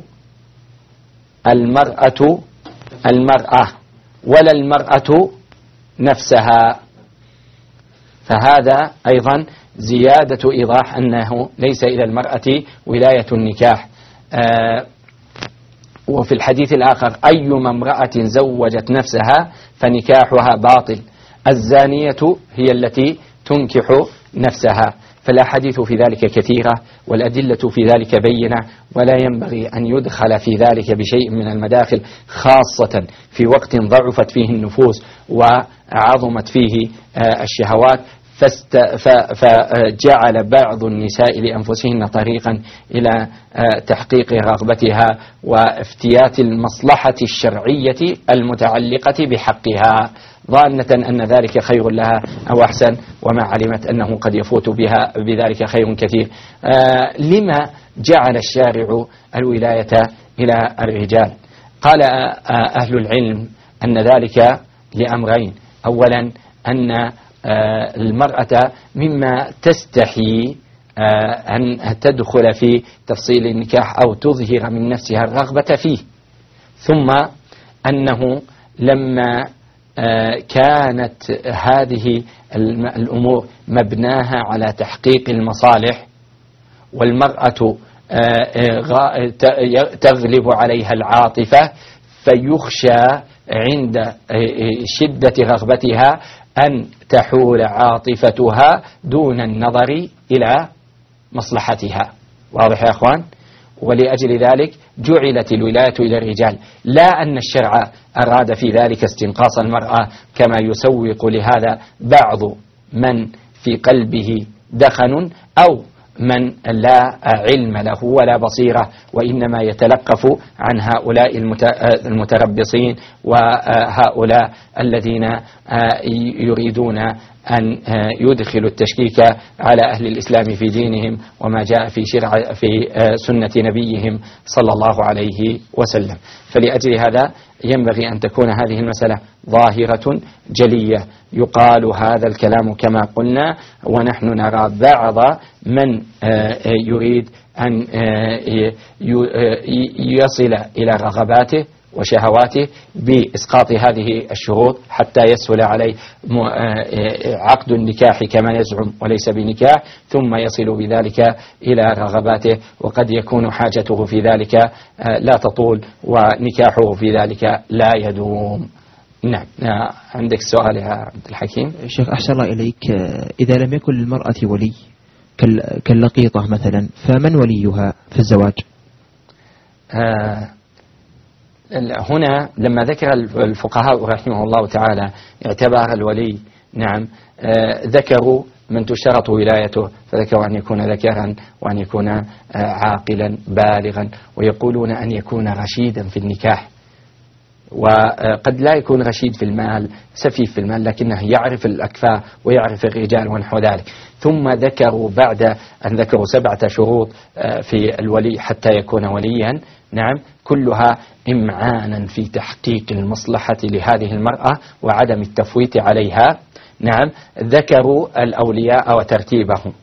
المرأة ولا المرأة نفسها. فهذا أيضا زيادة إيضاح أنه ليس إلى المرأة ولاية النكاح. وفي الحديث الآخر: أيما امرأة زوجت نفسها فنكاحها باطل، الزانية هي التي تنكح نفسها. فالأحاديث في ذلك كثيرة والأدلة في ذلك بينة، ولا ينبغي أن يدخل في ذلك بشيء من المداخل، خاصة في وقت ضعفت فيه النفوس وعظمت فيه الشهوات، فجعل بعض النساء لأنفسهن طريقا إلى تحقيق رغبتها وافتيات المصلحة الشرعية المتعلقة بحقها، ظانة أن ذلك خير لها أو أحسن، وما علمت أنه قد يفوت بها بذلك خير كثير. لما جعل الشارع الولاية إلى الرجال؟ قال أهل العلم أن ذلك لأمرين: أولا أن المرأة مما تستحي أن تدخل في تفصيل النكاح أو تظهر من نفسها الرغبة فيه، ثم أنه لما كانت هذه الأمور مبناها على تحقيق المصالح، والمرأة تغلب عليها العاطفة، فيخشى عند شدة رغبتها أن تحول عاطفتها دون النظر إلى مصلحتها. واضح يا أخوان؟ ولأجل ذلك جعلت الولاية إلى الرجال، لا أن الشرع أراد في ذلك استنقاص المرأة كما يسوق لهذا بعض من في قلبه دخن أو من لا علم له ولا بصيرة، وإنما يتلقف عن هؤلاء المتربصين وهؤلاء الذين يريدون أن يدخلوا التشكيك على أهل الإسلام في دينهم وما جاء في سنة نبيهم صلى الله عليه وسلم. فلأجل هذا ينبغي أن تكون هذه المسألة ظاهرة جلية، يقال هذا الكلام كما قلنا، ونحن نرى بعض من يريد أن يصل إلى رغباته وشهواته بإسقاط هذه الشروط حتى يسهل عليه عقد النكاح كما يزعم وليس بنكاح، ثم يصل بذلك إلى رغباته، وقد يكون حاجته في ذلك لا تطول ونكاحه في ذلك لا يدوم. نعم. عندك سؤال يا عبد الحكيم؟ شيخ أحسن الله إليك، إذا لم يكن للمرأة ولي كاللقيطة مثلا، فمن وليها في الزواج؟ هنا لما ذكر الفقهاء رحمه الله تعالى اعتبار الولي، نعم، ذكروا من تشترط ولايته، فذكروا أن يكون ذكرا وأن يكون عاقلا بالغا، ويقولون أن يكون رشيدا في النكاح. وقد لا يكون رشيد في المال، سفيف في المال، لكنه يعرف الأكفاء ويعرف الرجال ونحو ذلك. ثم ذكروا بعد أن ذكروا 7 شروط في الولي حتى يكون وليا، نعم، كلها إمعانا في تحقيق المصلحة لهذه المرأة وعدم التفويت عليها، نعم ذكروا الأولياء وترتيبهم،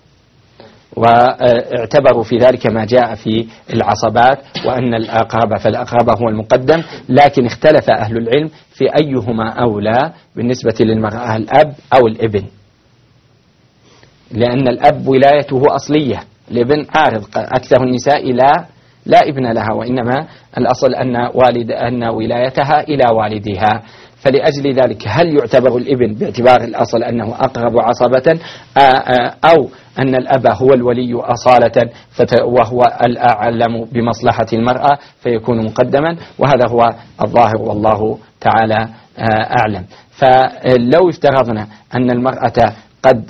واعتبروا في ذلك ما جاء في العصبات وأن الأقرب فالأقرب هو المقدم، لكن اختلف أهل العلم في أيهما أولى بالنسبة للمرأة، الأب أو الابن، لأن الأب ولايته أصلية، الابن عارض، أكثر النساء لا ابن لها، وإنما الأصل أن ولايتها إلى والدها. فلأجل ذلك هل يعتبر الابن باعتبار الأصل أنه أقرب عصبة، أو أن الأب هو الولي أصالة وهو الأعلم بمصلحة المرأة فيكون مقدما؟ وهذا هو الظاهر والله تعالى أعلم. فلو افترضنا أن المرأة قد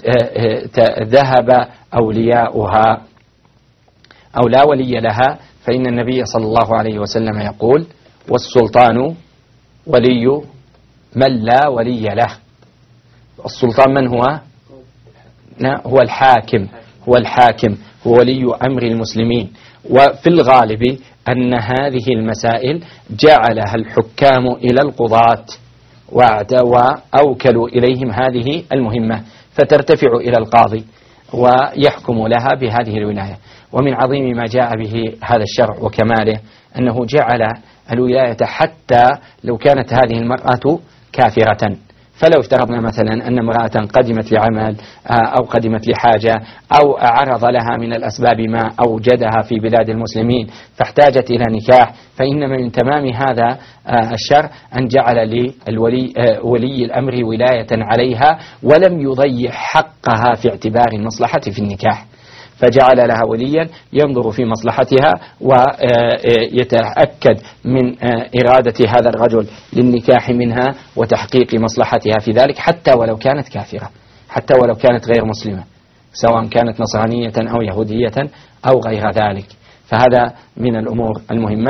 ذهب أولياؤها أو لا ولي لها، فإن النبي صلى الله عليه وسلم يقول: والسلطان ولي من لا ولي له. السلطان من هو؟ هو الحاكم، هو ولي أمر المسلمين. وفي الغالب أن هذه المسائل جعلها الحكام إلى القضاة وأوكلوا إليهم هذه المهمة، فترتفع إلى القاضي ويحكم لها بهذه الولاية. ومن عظيم ما جاء به هذا الشرع وكماله أنه جعل الولاية حتى لو كانت هذه المرأة كافرة. فلو افترضنا مثلا أن امرأة قدمت لعمل أو قدمت لحاجة أو عرض لها من الأسباب ما أوجدها في بلاد المسلمين فاحتاجت إلى نكاح، فإن من تمام هذا الشرع أن جعل ولي الأمر ولاية عليها ولم يضيع حقها في اعتبار المصلحة في النكاح، فجعل لها وليا ينظر في مصلحتها ويتأكد من إرادة هذا الرجل للنكاح منها وتحقيق مصلحتها في ذلك، حتى ولو كانت كافرة، حتى ولو كانت غير مسلمة، سواء كانت نصرانية أو يهودية أو غير ذلك. فهذا من الأمور المهمة.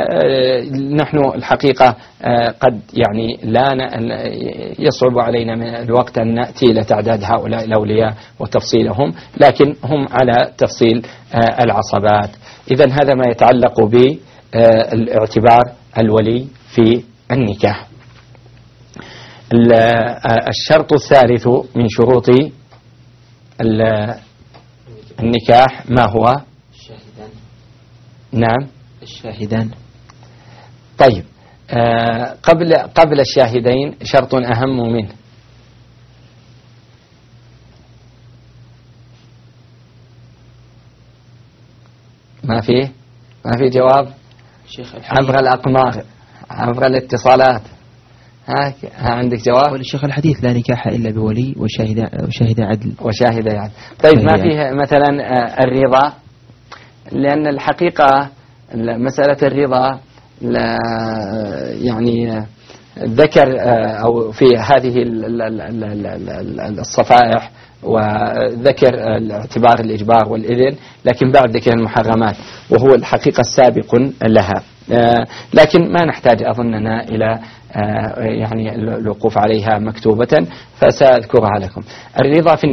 نحن الحقيقة قد يعني لا يصعب علينا من الوقت أن نأتي إلى تعداد هؤلاء الأولياء وتفصيلهم، لكن هم على تفصيل العصبات. إذن هذا ما يتعلق بالاعتبار الولي في النكاح. الشرط الثالث من شروط النكاح ما هو؟ نعم الشاهدان. طيب، قبل الشاهدين شرط أهم منه. ما في جواب عبر الأقمار، عبر الاتصالات. عندك جواب؟ والشيخ الحديث: لا نكاح إلا بولي وشاهد عدل. طيب، ما فيه مثلا الرضا؟ لأن الحقيقة مسألة الرضا يعني ذكر أو في هذه الصفائح وذكر اعتبار الإجبار والإذن، لكن بعد ذكر المحرمات، وهو الحقيقة السابق لها، لكن ما نحتاج أظننا إلى يعني الوقوف عليها مكتوبة، فسأذكرها لكم. الرضا في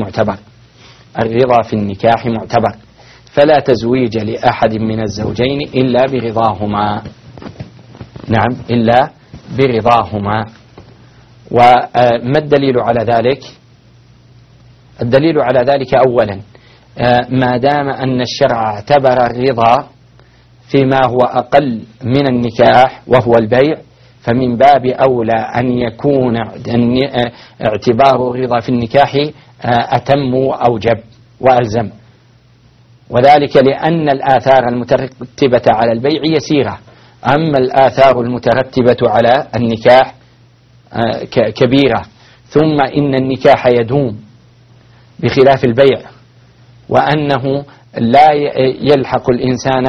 النكاح معتبر، فلا تزويج لأحد من الزوجين إلا برضاهما. نعم، إلا برضاهما. وما الدليل على ذلك؟ الدليل على ذلك أولا ما دام أن الشرع اعتبر الرضا فيما هو أقل من النكاح وهو البيع، فمن باب أولى أن يكون اعتبار الرضا في النكاح أتم وأوجب وألزم، وذلك لأن الآثار المترتبة على البيع يسيرة، أما الآثار المترتبة على النكاح كبيرة. ثم إن النكاح يدوم بخلاف البيع، وأنه لا يلحق الإنسان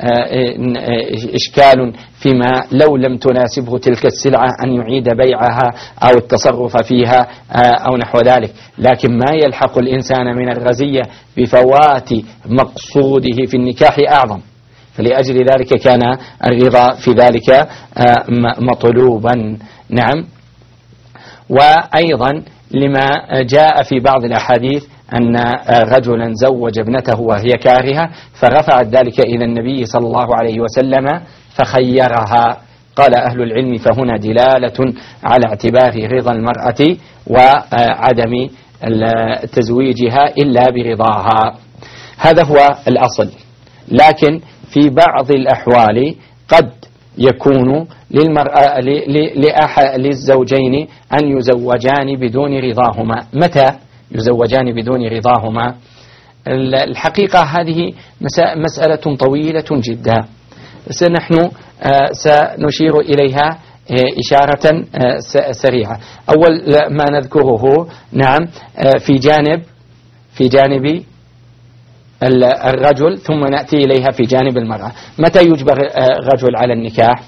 إشكال فيما لو لم تناسبه تلك السلعة أن يعيد بيعها أو التصرف فيها أو نحو ذلك، لكن ما يلحق الإنسان من الرزية بفوات مقصوده في النكاح أعظم، فلأجل ذلك كان الرضا في ذلك مطلوبا. نعم. وأيضا لما جاء في بعض الأحاديث أن رجلا زوج ابنته وهي كارهة، فرفعت ذلك إلى النبي صلى الله عليه وسلم فخيرها، قال أهل العلم فهنا دلالة على اعتبار رضا المرأة وعدم تزويجها إلا برضاها. هذا هو الأصل. لكن في بعض الأحوال قد يكون للمرأة للزوجين أن يزوجان بدون رضاهما. متى يزوجان بدون رضاهما؟ الحقيقة هذه مسألة طويلة جدا، نحن سنشير إليها إشارة سريعة. أول ما نذكره نعم في جانب الرجل، ثم نأتي إليها في جانب المرأة. متى يجبر الرجل على النكاح؟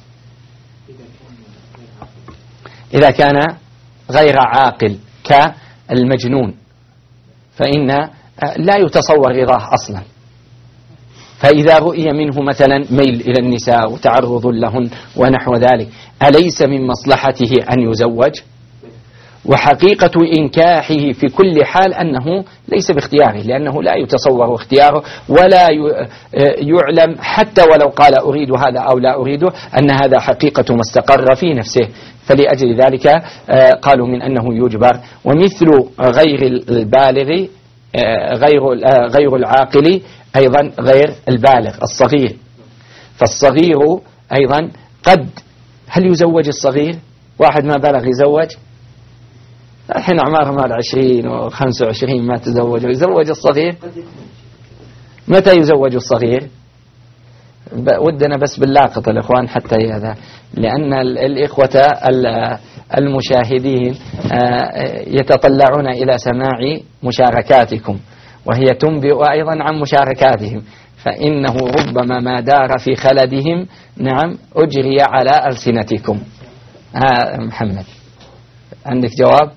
إذا كان غير عاقل كالمجنون، فإن لا يتصور رضاه أصلا. فإذا رؤي منه مثلا ميل إلى النساء وتعرض لهن ونحو ذلك، أليس من مصلحته أن يزوج؟ وحقيقة إنكاحه في كل حال أنه ليس باختياره، لأنه لا يتصور اختياره ولا يعلم، حتى ولو قال أريد هذا أو لا أريده، أن هذا حقيقة ما استقر في نفسه. فلأجل ذلك قالوا من أنه يجبر. ومثل غير البالغ غير العاقل أيضا غير البالغ الصغير. فالصغير أيضا هل يزوج الصغير؟ واحد ما بلغ يزوج؟ الحين أعمار مال 20 و25 ما تزوج، يزوج الصغير؟ متى يزوج الصغير؟ ودنا بس باللاقط الإخوان حتى هذا، لأن الإخوة المشاهدين يتطلعون إلى سماع مشاركاتكم، وهي تنبئ أيضا عن مشاركاتهم، فإنه ربما ما دار في خلدهم نعم أجري على ألسنتكم. محمد عندك جواب؟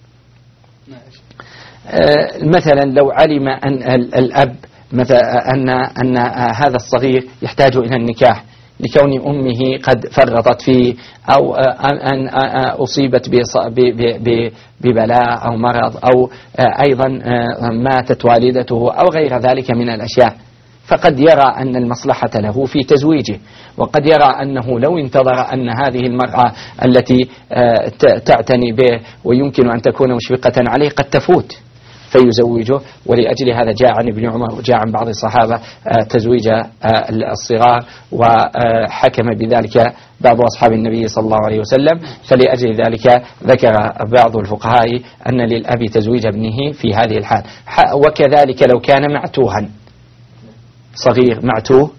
مثلا لو علم أن الأب أن هذا الصغير يحتاج إلى النكاح لكون أمه قد فرطت فيه، أو أن أصيبت ببلاء أو مرض، أو أيضا ماتت والدته أو غير ذلك من الأشياء، فقد يرى أن المصلحة له في تزويجه، وقد يرى أنه لو انتظر أن هذه المرأة التي تعتني به ويمكن أن تكون مشفقة عليه قد تفوت فيزوجه. ولأجل هذا جاء عن ابن عمر وجاء عن بعض الصحابة تزويج الصغار، وحكم بذلك بعض أصحاب النبي صلى الله عليه وسلم. فلأجل ذلك ذكر بعض الفقهاء أن للأب تزويج ابنه في هذه الحال. وكذلك لو كان معتوها، صغير معتوه،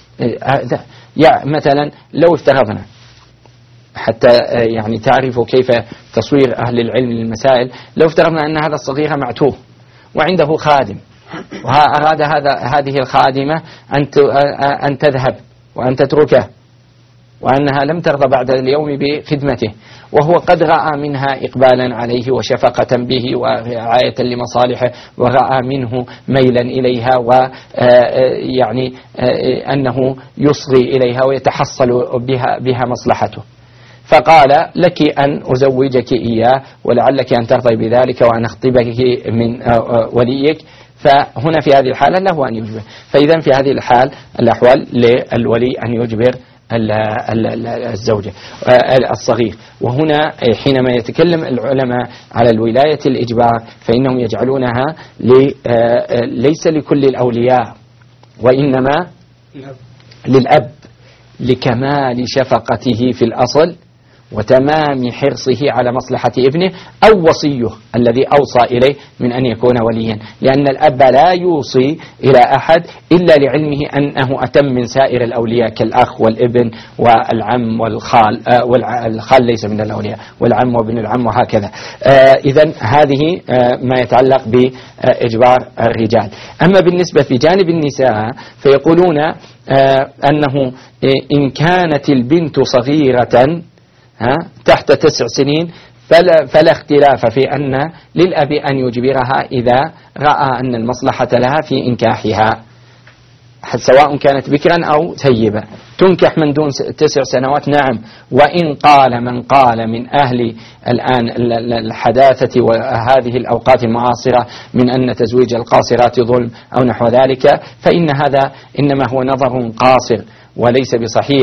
مثلا لو افترضنا حتى يعني تعرفوا كيف تصوير أهل العلم للمسائل، لو افترضنا أن هذا الصغير معتوه وعنده خادم، وأراد هذه الخادمة أن تذهب وأن تتركه، وأنها لم ترضى بعد اليوم بخدمته، وهو قد رأى منها إقبالا عليه وشفقة به ورعاية لمصالحه، ورأى منه ميلا إليها، ويعني أنه يصغي إليها ويتحصل بها مصلحته، فقال لك أن أزوجك إياه ولعلك أن ترضي بذلك وأن أخطبك من وليك، فهنا في هذه الحالة له أن يجبر. فإذا في هذه الأحوال للولي أن يجبر الزوجة الصغير. وهنا حينما يتكلم العلماء على الولاية الإجبار فإنهم يجعلونها ليس لكل الأولياء، وإنما للأب لكمال شفقته في الأصل وتمام حرصه على مصلحة ابنه، أو وصيه الذي أوصى إليه من أن يكون وليا، لأن الأب لا يوصي إلى أحد إلا لعلمه أنه أتم من سائر الأولياء كالأخ والابن والعم والخال، والخال ليس من الأولياء، والعم وابن العم وهكذا. إذن هذه ما يتعلق بإجبار الرجال. أما بالنسبة في جانب النساء فيقولون أنه إن كانت البنت صغيرة تحت 9 سنين فلا اختلاف في أن للأب أن يجبرها إذا رأى أن المصلحة لها في إنكاحها، سواء كانت بكرا أو ثيبة. تنكح من دون 9 سنوات نعم، وإن قال من قال من أهل الآن الحداثة وهذه الأوقات المعاصرة من أن تزويج القاصرات ظلم أو نحو ذلك، فإن هذا إنما هو نظر قاصر وليس بصحيح.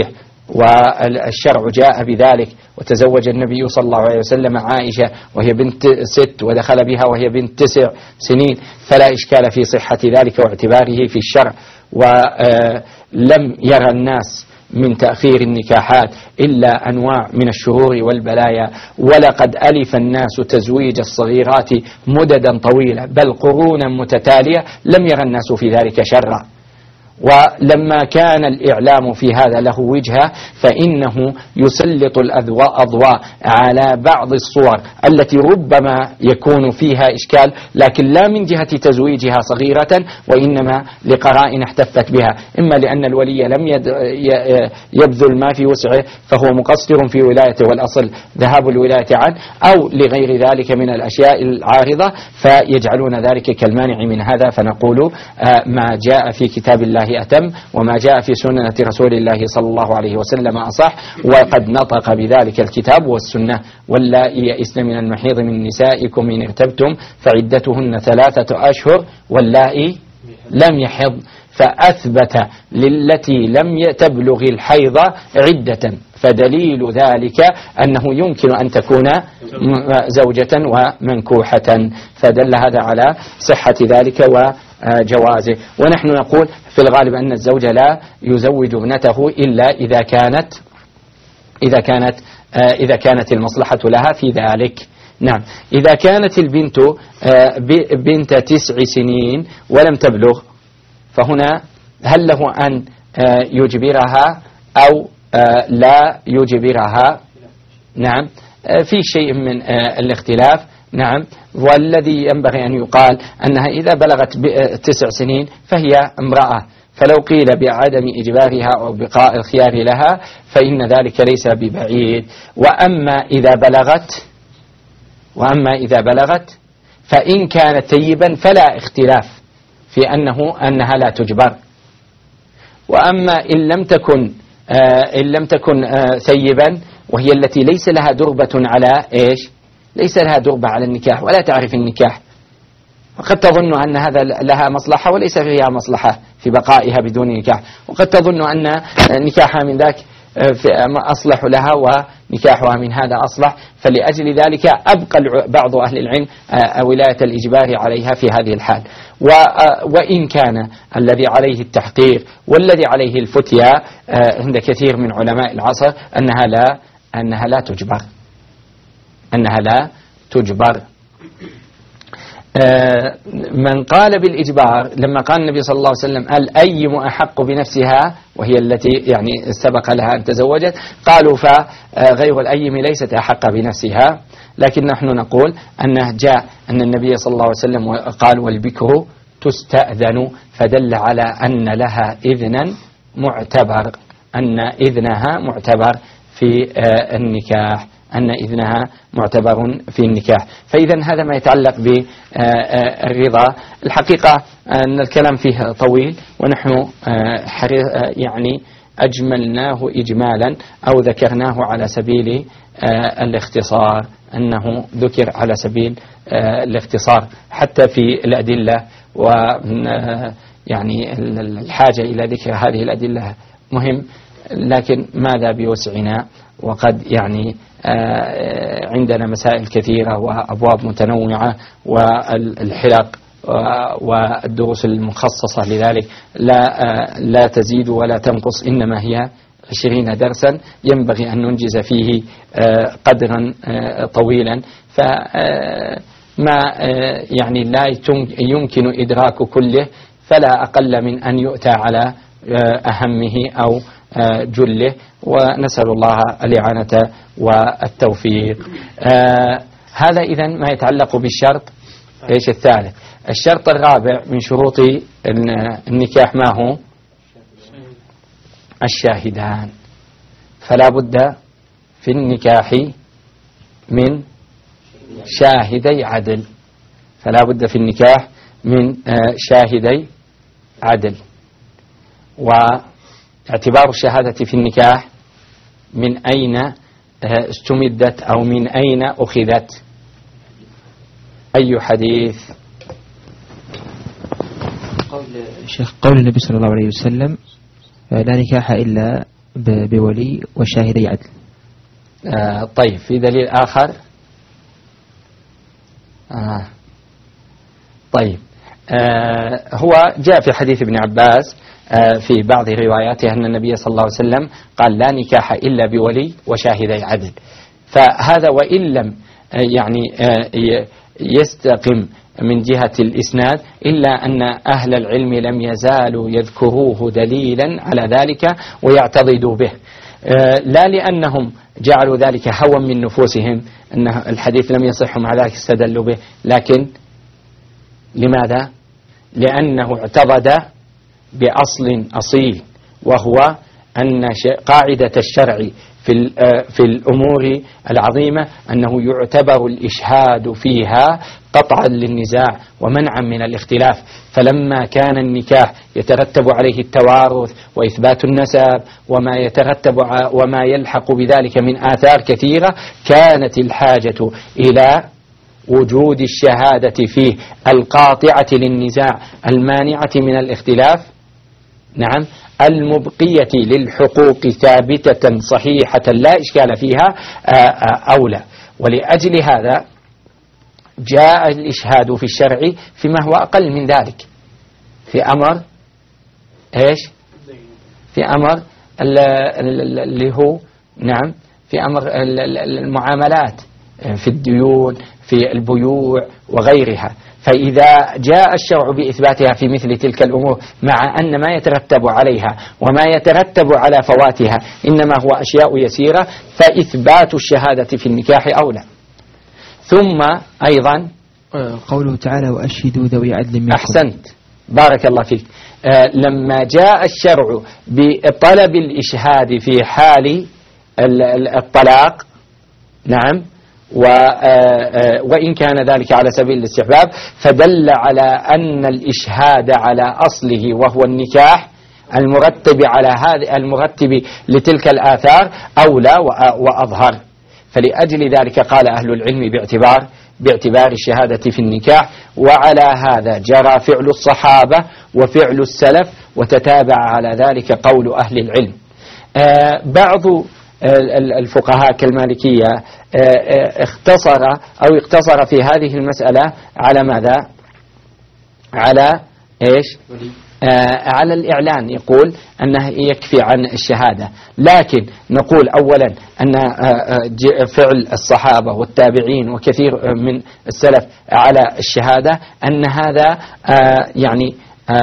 والشرع جاء بذلك، وتزوج النبي صلى الله عليه وسلم عائشة وهي بنت 6 ودخل بها وهي بنت 9 سنين، فلا إشكال في صحة ذلك واعتباره في الشرع. ولم يرى الناس من تأخير النكاحات إلا أنواع من الشرور والبلايا، ولقد ألف الناس تزويج الصغيرات مددا طويلة بل قرونا متتالية، لم يرى الناس في ذلك شرا. ولما كان الإعلام في هذا له وجهة فإنه يسلط الأضواء على بعض الصور التي ربما يكون فيها إشكال، لكن لا من جهة تزويجها صغيرة، وإنما لقرائن احتفت بها، إما لأن الولي لم يبذل ما في وسعه فهو مقصر في ولايته والأصل ذهاب الولاية عنه، أو لغير ذلك من الأشياء العارضة فيجعلون ذلك كالمانع من هذا. فنقول ما جاء في كتاب الله أتم، وما جاء في سنة رسول الله صلى الله عليه وسلم أصح، وقد نطق بذلك الكتاب والسنة. واللائي يئسن من المحيض من نسائكم إن ارتبتم فعدتهن 3 أشهر واللائي لم يحض، فأثبت للتي لم تبلغ الحيض عدة، فدليل ذلك أنه يمكن أن تكون زوجة ومنكوحة، فدل هذا على صحة ذلك وجوازه. ونحن نقول في الغالب أن الزوج لا يزوج ابنته إلا إذا كانت المصلحة لها في ذلك. نعم، إذا كانت البنت بنت 9 سنين ولم تبلغ، فهنا هل له أن يجبرها أو لا يجبرها؟ نعم، في شيء من الاختلاف. نعم، والذي ينبغي أن يقال أنها إذا بلغت 9 سنين فهي امرأة، فلو قيل بعدم إجبارها أو بقاء الخيار لها فإن ذلك ليس ببعيد. وأما إذا بلغت فإن كانت ثيبا فلا اختلاف في أنها لا تجبر. وأما إن لم تكن ثيبا وهي التي ليس لها دربة على إيش؟ ليس لها دربة على النكاح ولا تعرف النكاح، وقد تظن أن هذا لها مصلحة وليس فيها مصلحة في بقائها بدون نكاح، وقد تظن أن نكاحها من ذاك أصلح لها ونكاحها من هذا أصلح، فلأجل ذلك أبقى بعض أهل العلم ولاية الإجبار عليها في هذه الحال. وإن كان الذي عليه التحقيق والذي عليه الفتيا عند كثير من علماء العصر أنها لا تجبر. من قال بالإجبار لما قال النبي صلى الله عليه وسلم الأيم أحق بنفسها، وهي التي يعني سبق لها أن تزوجت، قالوا فغير الأيم ليست أحق بنفسها. لكن نحن نقول أنه جاء أن النبي صلى الله عليه وسلم قال والبكر تستأذن، فدل على أن لها إذنا معتبر، أن إذنها معتبر في النكاح، أن إذنها معتبر في النكاح. فإذا هذا ما يتعلق بالرضا. الحقيقة أن الكلام فيه طويل، ونحن يعني أجملناه إجمالا أو ذكرناه على سبيل الاختصار، أنه ذكر على سبيل الاختصار حتى في الأدلة، ويعني الحاجة إلى ذكر هذه الأدلة مهم، لكن ماذا بوسعنا، وقد يعني عندنا مسائل كثيرة وأبواب متنوعة، والحلق والدروس المخصصة لذلك لا تزيد ولا تنقص، إنما هي 20 درسا ينبغي أن ننجز فيه قدرا طويلا، فما يعني لا يمكن إدراك كله، فلا أقل من أن يؤتى على أهمه أو جله، ونسأل الله الإعانة والتوفيق. هذا إذن ما يتعلق بالشرط إيش الثالث. الشرط الرابع من شروط النكاح ما هو؟ الشاهدان. فلا بد في النكاح من شاهدي عدل، فلا بد في النكاح من شاهدي عدل. واعتبار الشهادة في النكاح من أين استمدت أو من أين أخذت؟ أي حديث؟ قول النبي صلى الله عليه وسلم لا نكاح إلا بولي وشاهدي عدل. طيب، في دليل آخر؟ طيب، هو جاء في حديث ابن عباس في بعض رواياته أن النبي صلى الله عليه وسلم قال: لا نكاح إلا بولي وشاهدي عدل. فهذا وإن لم يعني يستقم من جهة الإسناد، إلا أن أهل العلم لم يزالوا يذكروه دليلا على ذلك ويعتضدوا به، لا لأنهم جعلوا ذلك هوى من نفوسهم أن الحديث لم يصح مع ذلك استدلوا به، لكن لماذا؟ لأنه اعتضد بأصل أصيل، وهو أن قاعدة الشرع في الأمور العظيمة أنه يعتبر الإشهاد فيها قطعا للنزاع ومنعا من الاختلاف. فلما كان النكاح يترتب عليه التوارث وإثبات النسب وما يترتب وما يلحق بذلك من آثار كثيرة، كانت الحاجة إلى وجود الشهادة فيه القاطعة للنزاع المانعة من الاختلاف، نعم، المبقية للحقوق ثابتة صحيحة لا إشكال فيها، أولى. ولأجل هذا جاء الإشهاد في الشرع فيما هو أقل من ذلك، في أمر إيش؟ في أمر اللي هو نعم، في أمر المعاملات، في الديون، في البيوع وغيرها. فإذا جاء الشرع بإثباتها في مثل تلك الأمور، مع أن ما يترتب عليها وما يترتب على فواتها إنما هو أشياء يسيرة، فإثبات الشهادة في النكاح أولى. ثم أيضا قوله تعالى: وأشهدوا ذوي عدل منكم. أحسنت، بارك الله فيك. لما جاء الشرع بطلب الإشهاد في حال الطلاق، نعم، وإن كان ذلك على سبيل الاستحباب، فدل على أن الإشهاد على أصله وهو النكاح المرتب لتلك الآثار أولى وأظهر. فلأجل ذلك قال أهل العلم باعتبار الشهادة في النكاح، وعلى هذا جرى فعل الصحابة وفعل السلف، وتتابع على ذلك قول أهل العلم. بعض الفقهاء كالمالكية اقتصر في هذه المسألة على ماذا؟ على إيش؟ على الإعلان، يقول أنه يكفي عن الشهادة. لكن نقول أولا أن فعل الصحابة والتابعين وكثير من السلف على الشهادة أن هذا يعني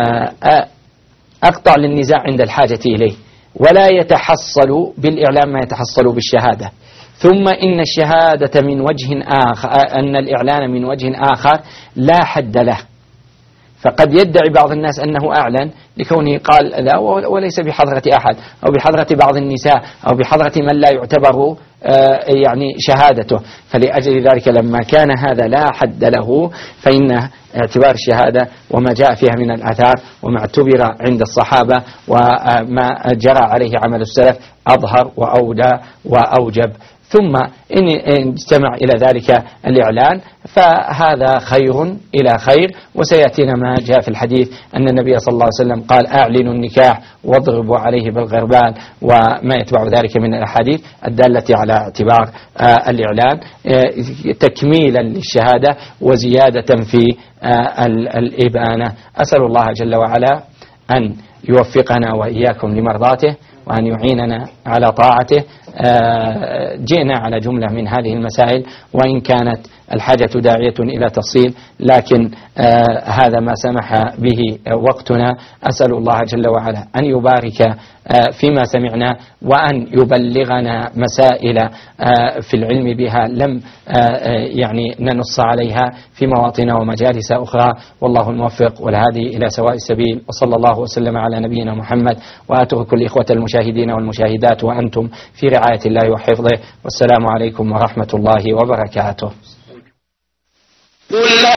أقطع للنزاع عند الحاجة إليه، ولا يتحصل بالإعلام ما يتحصل بالشهادة. ثم إن الشهادة من وجه آخر، أن الإعلان من وجه آخر لا حد له. فقد يدعي بعض الناس أنه أعلن لكونه قال لا، وليس بحضرة أحد أو بحضرة بعض النساء أو بحضرة من لا يعتبر يعني شهادته. فلأجل ذلك لما كان هذا لا حد له، فإن اعتبار الشهادة وما جاء فيها من الآثار وما اعتبر عند الصحابة وما جرى عليه عمل السلف أظهر وأولى وأوجب. ثم إن اجتمع إلى ذلك الإعلان فهذا خير إلى خير. وسيأتينا ما جاء في الحديث أن النبي صلى الله عليه وسلم قال: أعلنوا النكاح واضربوا عليه بالغربال، وما يتبع ذلك من الأحاديث الدالة على اعتبار الإعلان تكميلا للشهادة وزيادة في الإبانة. أسأل الله جل وعلا أن يوفقنا وإياكم لمرضاته وأن يعيننا على طاعته. جئنا على جملة من هذه المسائل، وإن كانت الحاجة داعية إلى تفصيل، لكن هذا ما سمح به وقتنا. أسأل الله جل وعلا أن يبارك فيما سمعنا، وأن يبلغنا مسائل في العلم بها لم يعني ننص عليها في مواطن ومجالس أخرى. والله الموفق والهادي إلى سواء السبيل، وصلى الله وسلم على نبينا محمد. وأترك الإخوة المشاهدين والمشاهدات وأنتم في رعاية الله وحفظه، والسلام عليكم ورحمة الله وبركاته.